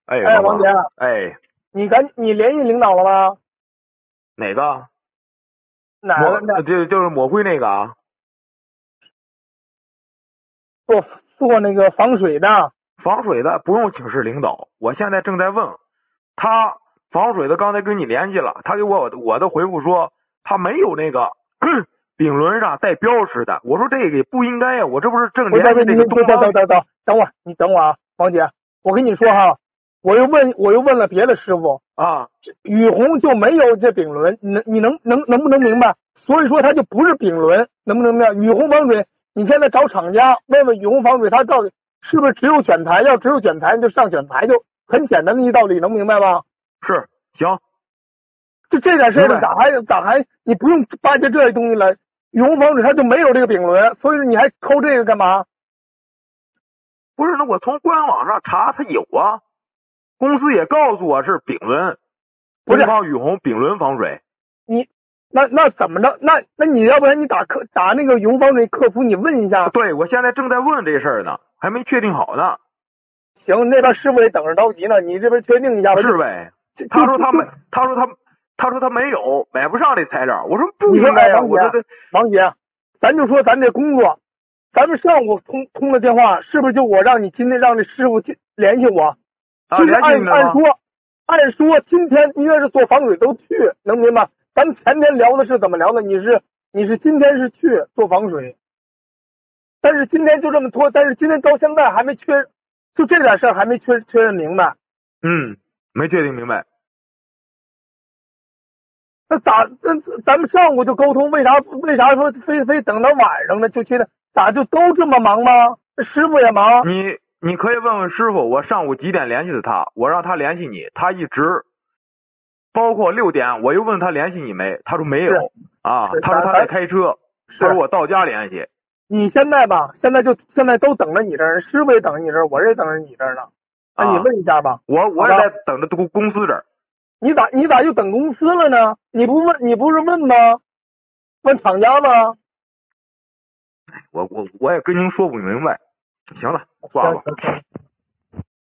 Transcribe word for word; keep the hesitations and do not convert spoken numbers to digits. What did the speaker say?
哎， 哎，王姐， 哎， 你赶你联系领导了吗？ 哪个？ 哪个？那抹就就是抹灰那个啊？ 做做那个防水的。 防水的不用请示领导，我现在正在问他防水的，刚才跟你联系了，他给我我的回复说他没有那个丙纶上带标识的。我说这个不应该呀，我这不是正不联系这个东方等等等等等会儿，你等会儿啊，王姐，我跟你说哈，我又问我又问了别的师傅啊？ 雨虹就没有这丙纶，你能你能能能不能明白？所以说它就不是丙纶，能不能明白？雨虹防水，你现在找厂家问问雨虹防水，它到底是不是只有卷材？要只有卷材，就上卷材，就很简单的一道理，能明白吗？ 是，行。 就这点事儿，咋还咋还你不用巴结这些东西了？雨虹防水它就没有这个丙纶，所以说你还抠这个干嘛？ 不是，那我从官网上查，它有啊，公司也告诉我是丙纶， 不是东方雨虹丙纶防水。 你那那怎么着？那那你要不然你打客打那个雨虹防水客服，你问一下。 对，我现在正在问这事儿呢，还没确定好呢。 行，那边师傅也等着着急呢，你这边确定一下吧。 是呗？他说他没，他说他他说他没有，买不上这材料。我说不应该呀，我说这王姐，咱就说咱这工作，咱们上午通通的电话，是不是就我让你今天让这师傅联系我？ 啊， 就是按联系你按说，按说今天约是做防水都去，能明白？咱们前天聊的是怎么聊的？你是你是今天是去做防水，但是今天就这么拖，但是今天到现在还没确，就这点事儿还没确确认明白。 嗯，没确定明白。 那咋？那咱们上午就沟通，为啥为啥说非非等到晚上呢？就觉得咋就都这么忙吗？师傅也忙。 你你可以问问师傅，我上午几点联系的他？我让他联系你，他一直包括六点，我又问他联系你没？他说没有啊，他说他在开车，他说我到家联系。 你现在吧，现在就现在都等着你这儿，师傅也等着你这儿，我也等着你这儿呢。那你问一下吧。 我我也在等着公公司这儿。 你咋你咋又等公司了呢？你不问你不是问吗？问厂家吗？ 我我我也跟您说不明白。行了，挂吧。